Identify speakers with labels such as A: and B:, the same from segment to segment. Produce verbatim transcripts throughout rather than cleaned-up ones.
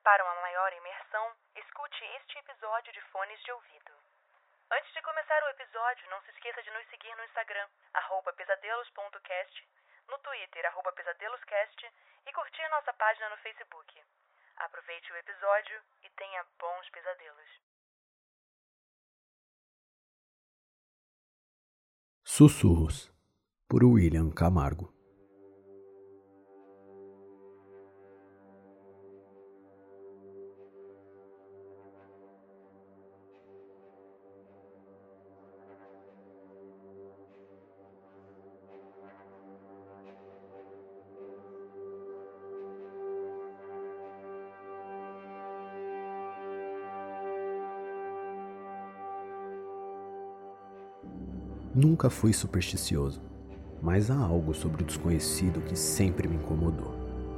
A: Para uma maior imersão, escute este episódio de fones de ouvido. Antes de começar o episódio, não se esqueça de nos seguir no Instagram, arroba pesadelos ponto cast, no Twitter, arroba pesadeloscast, e curtir a nossa página no Facebook. Aproveite o episódio e tenha bons pesadelos.
B: Sussurros, por William Camargo. Nunca fui supersticioso, mas há algo sobre o desconhecido que sempre me incomodou.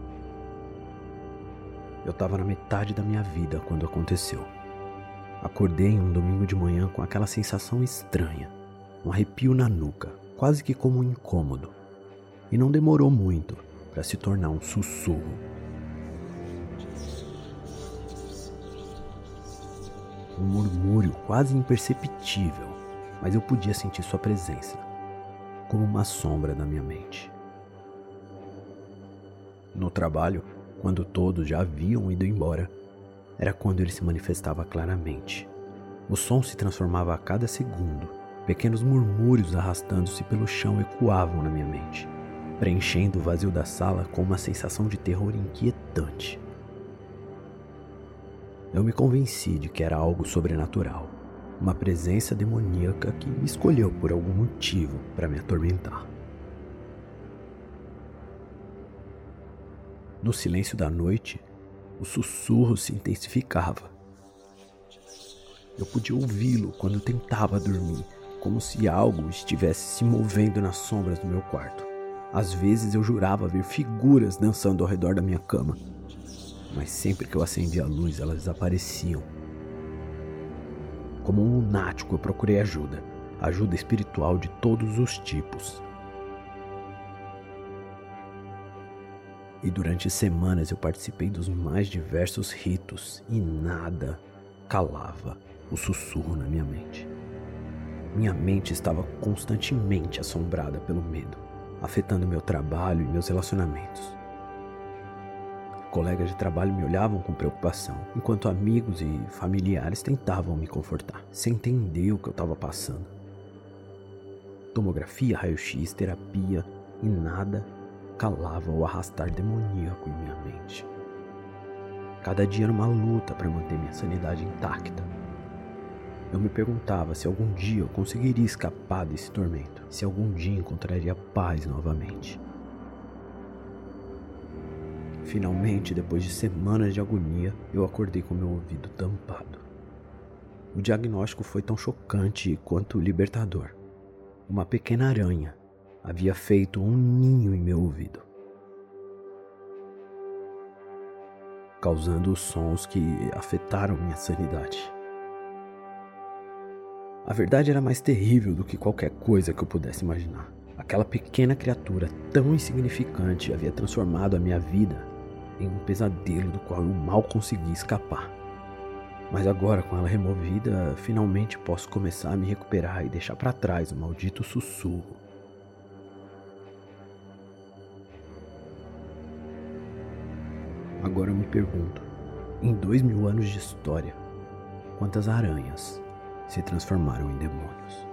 B: Eu estava na metade da minha vida quando aconteceu. Acordei em um domingo de manhã com aquela sensação estranha, um arrepio na nuca, quase que como um incômodo. E não demorou muito para se tornar um sussurro. Um murmúrio quase imperceptível, mas eu podia sentir sua presença, como uma sombra na minha mente. No trabalho, quando todos já haviam ido embora, era quando ele se manifestava claramente. O som se transformava a cada segundo, pequenos murmúrios arrastando-se pelo chão ecoavam na minha mente, preenchendo o vazio da sala com uma sensação de terror inquietante. Eu me convenci de que era algo sobrenatural. Uma presença demoníaca que me escolheu por algum motivo para me atormentar. No silêncio da noite, o sussurro se intensificava. Eu podia ouvi-lo quando tentava dormir, como se algo estivesse se movendo nas sombras do meu quarto. Às vezes eu jurava ver figuras dançando ao redor da minha cama, mas sempre que eu acendia a luz elas desapareciam. Como um lunático, eu procurei ajuda, ajuda espiritual de todos os tipos. E durante semanas eu participei dos mais diversos ritos e nada calava o sussurro na minha mente. Minha mente estava constantemente assombrada pelo medo, afetando meu trabalho e meus relacionamentos. Colegas de trabalho me olhavam com preocupação, enquanto amigos e familiares tentavam me confortar, sem entender o que eu estava passando. Tomografia, raio-x, terapia e nada calava o arrastar demoníaco em minha mente. Cada dia era uma luta para manter minha sanidade intacta. Eu me perguntava se algum dia eu conseguiria escapar desse tormento, se algum dia encontraria paz novamente. Finalmente, depois de semanas de agonia, eu acordei com meu ouvido tampado. O diagnóstico foi tão chocante quanto libertador. Uma pequena aranha havia feito um ninho em meu ouvido, causando os sons que afetaram minha sanidade. A verdade era mais terrível do que qualquer coisa que eu pudesse imaginar. Aquela pequena criatura tão insignificante havia transformado a minha vida em um pesadelo do qual eu mal consegui escapar. Mas agora, com ela removida, finalmente posso começar a me recuperar e deixar para trás o maldito sussurro. Agora eu me pergunto, em dois mil anos de história, quantas aranhas se transformaram em demônios?